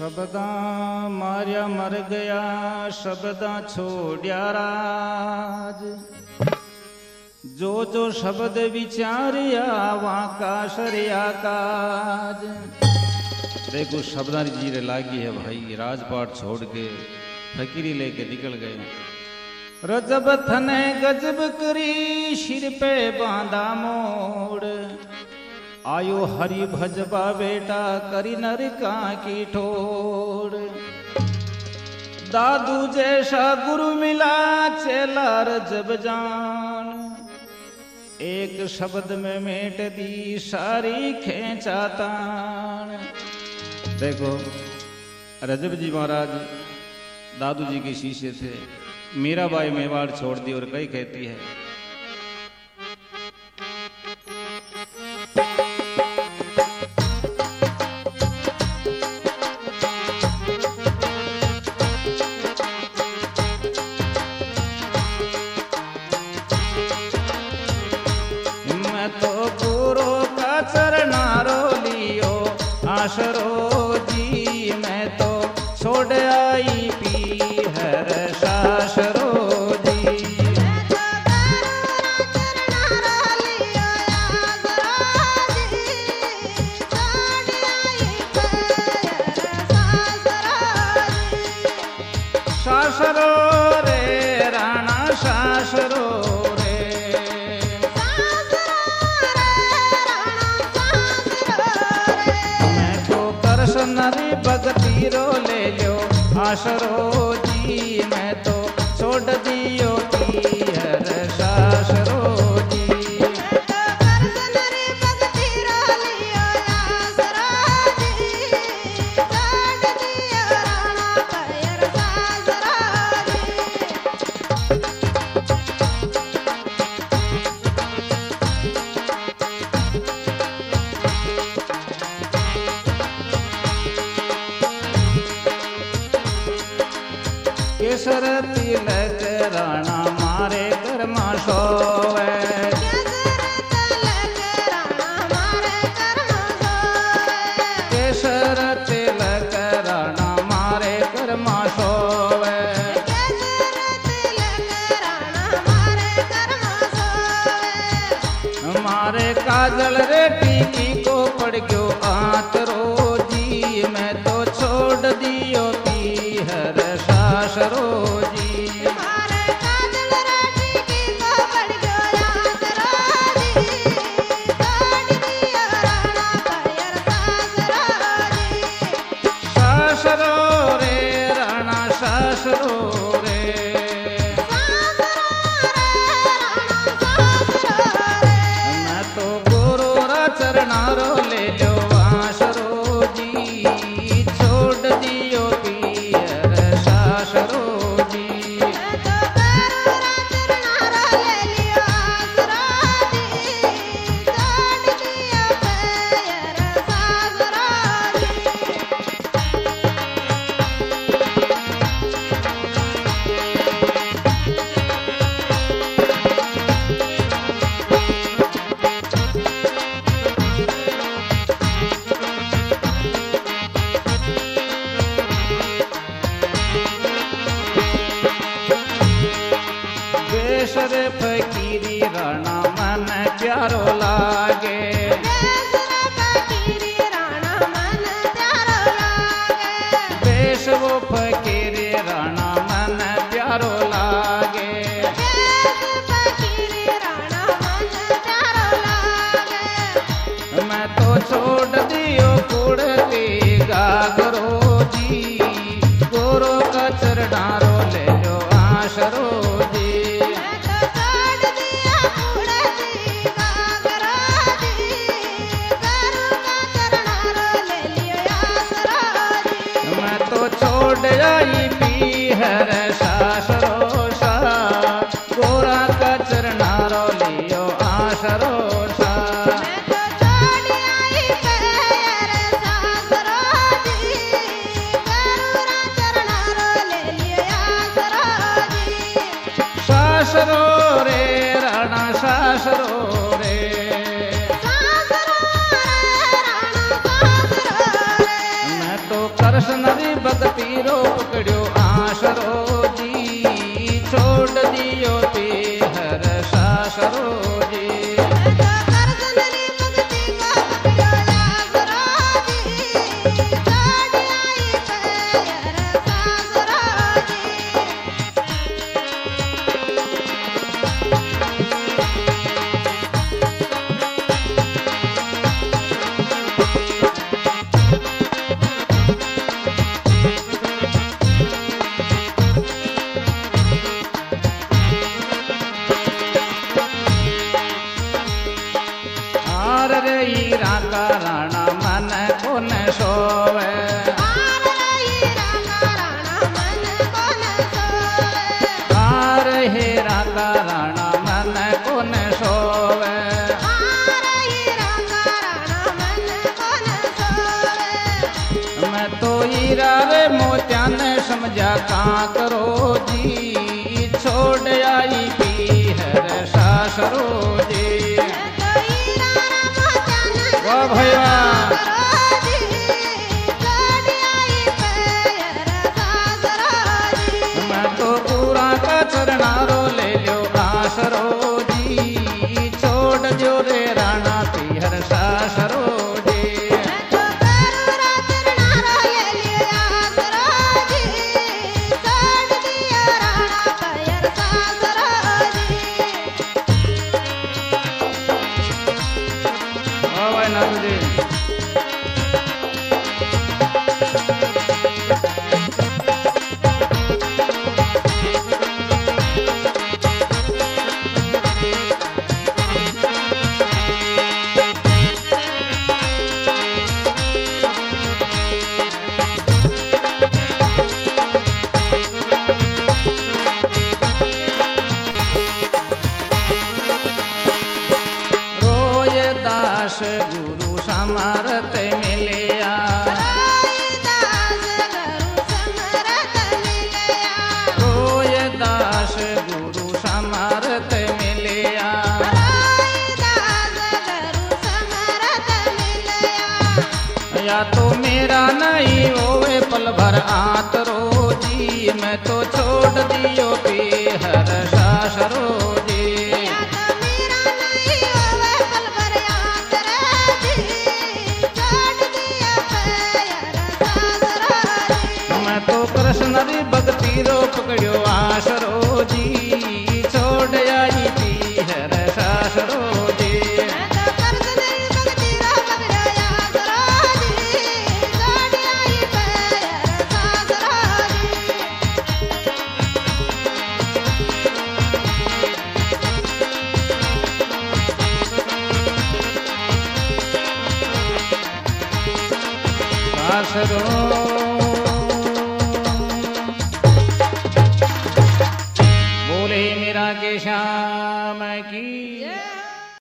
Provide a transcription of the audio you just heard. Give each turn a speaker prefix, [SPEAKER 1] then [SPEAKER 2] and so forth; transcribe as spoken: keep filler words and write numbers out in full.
[SPEAKER 1] शब्दा मारिया मर गया शब्दा छोड़िया राज। जो जो शब्द विचारिया वहां का शरिया काज। देखो शब्दारी जीरे लागी है भाई, राजपाट छोड़ के फकीरी लेके निकल गए। रजब थने गजब करी सिर पे बांधा मोड़। आयो हरि भजबा बेटा करी नरका की ठोड़। दादू जैसा गुरु मिला चेला रजब जान। एक शब्द में मेट दी सारी खेचातान। देखो रजब जी महाराज दादू जी के शिष्य थे। मीराबाई मेवाड़ छोड़ दी और कई कहती है मैं तो गुरु का चरनारो लियो आशरो जी। मैं तो छोड़ आई पी हर शाशरो जी। शाशरो रे राणा शाशरो रे। मैं तो कृष्ण भक्ति रो ले लो आशरो जी। मैं तो छोड़ दियो ती हर शाशरो जी। केसर तिलक राणा मारे घर में सोवे। केसर तिलक राणा मारे घर में सोवे। मारे काजल रे टीकी को पड़ गयो आतरो जी। मैं तो छोड़ दियो ती हर शाशरो जी। शाशरो रे राणा शाशरो रे। मैं तो गुरु रा चरनारो ले लो आशरो जी। छोड़ दियो ती हर शाशरो जी। बेसर फकीरी राणा मन प्यारो लागे। बेस वो फकीरी राणा मन प्यारो लागे। मैं तो छोड़ दियो कुड़ती गागरो जी। गुरु का चरनारो ले लो आशरो जी। मैं तो छोड़ आई पी हर शाशरो सा। गोरा का चरनारो लियो आशरो सा। शाशरो रे राणा शाशरो रे। मैं तो कृष्ण तो हीरा रे मोत्या ने समझा का करो जी छोड़ आई पीहर सासरो जी वाह भाई वाह मैं तो पूरा का चरनारो ले लो आसरो जी छोड़ जो रे राणा पीहर सासरो जी गुरु समरत मिलिया रोय दास गुरु समरत मिलिया या तो मेरा नहीं होवे पल भर आतरो जी मैं तो छोड़ दियो पीहर सासरो जी तो कृष्ण री भक्ति रो पकड़ो आसरो जी छोड़ आई पीहर सासरो जी सासरो के श्याम की